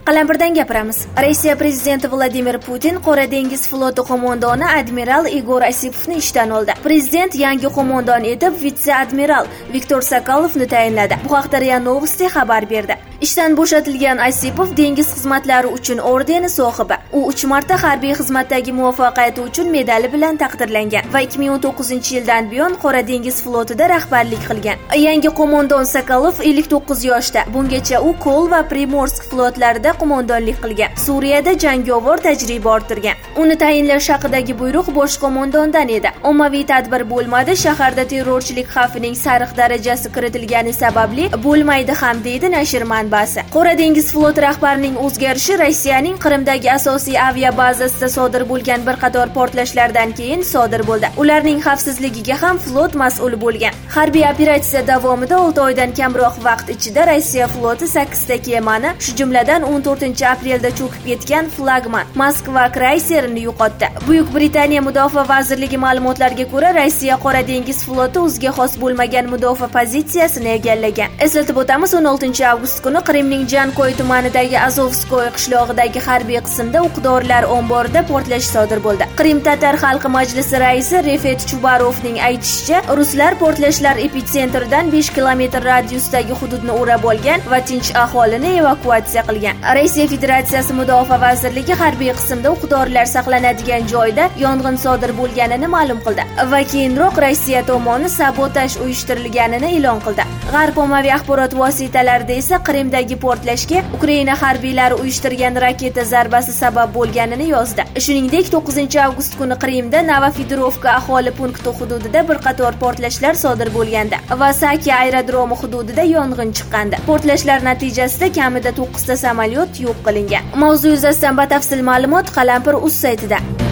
Qalampirdan gapiramiz. Rossiya prezidenti Vladimir Putin Qora dengiz floti qo'mondoni admiral Igor Osipovni ishdan oldi. Prezident yangi qo'mondon etib vitse-admiral Viktor Sokolovni tayinladi. Bu haqda RIA Novosti xabar berdi. Ishdan bo'shatilgan Osipov dengiz xizmatlari uchun ordeni sohibi. U 3 marta harbiy xizmatdagi muvaffaqiyati uchun medali bilan taqdirlangan va 2019-yildan buyon Qora dengiz flotida rahbarlik qilgan. Yangi qo'mondon Sokolov 59 yoshda. Bungacha u Ko'l va Primorsk flotlarida qo'mondonlik qilgan. Suriyada jangovar tajriba orttirgan. Uni tayinlash haqidagi buyruq bosh qo'mondondan edi. Ommaviy tadbir bo'lmadi. Shaharda terrorchilik xavfining sariq darajasi kiritilgani sababli bo'lmaydi ham deydi nashr manbasi. Qora dengiz floti rahbarining o'zgarishi Rossiyaning Qrimdagi asosiy aviabazasida sodir bo'lgan bir qator portlashlardan keyin sodir bo'ldi. Ularning xavfsizligiga ham flot mas'ul bo'lgan. Harbiy operatsiya davomida 6 oydan kamroq vaqt ichida Rossiya floti 8 ta kemani, shu jumladan 14-aprelda cho'kib ketgan flagman Moskva krayserini yo'qotdi. Buyuk Britaniya Mudofaa vazirligi ma'lumotlariga ko'ra, Rossiya Qora dengiz floti o'ziga xos bo'lmagan mudofaa pozitsiyasini egallagan. Eslatib o'tamiz, 16-avgust kuni Qrimning Jankoy tumanidagi Azovskoy qishlog'idagi harbiy qismda o'q-dorilar omborida portlash sodir bo'ldi. Qrim tatar xalqi majlisi raisi Refet Chubarovning aytishicha, ruslar portlashlar epitsentridan 5 kilometr radiusdagi hududni o'rab olgan va tinch aholini evakuatsiya qilgan. Rossiya Federatsiyasi Mudofaa vazirligi harbiy qismda o'q-dorilar saqlanadigan joyda yong'in sodir bo'lganini ma'lum qildi va keyinroq Rossiya tomoni sabotaj uyushtirilganini e'lon qildi. G'arb ommaviy axborot vositalarida esa Qrimdagi portlashga Ukraina harbiylari uyushtirgan raketa zarbasi sabab bo'lganini yozdi. Shuningdek, 9-avgust kuni Qrimda Novofedorovka aholi punkti hududida bir qator portlashlar sodir bo'lgandi va Saki aerodromi hududida yong'in chiqqandi. Portlashlar natijasida kamida 9 ta samolyot yo'q qilingan. Mavzu yuzasidan batafsil ma'lumot Qalampir.uz saytida.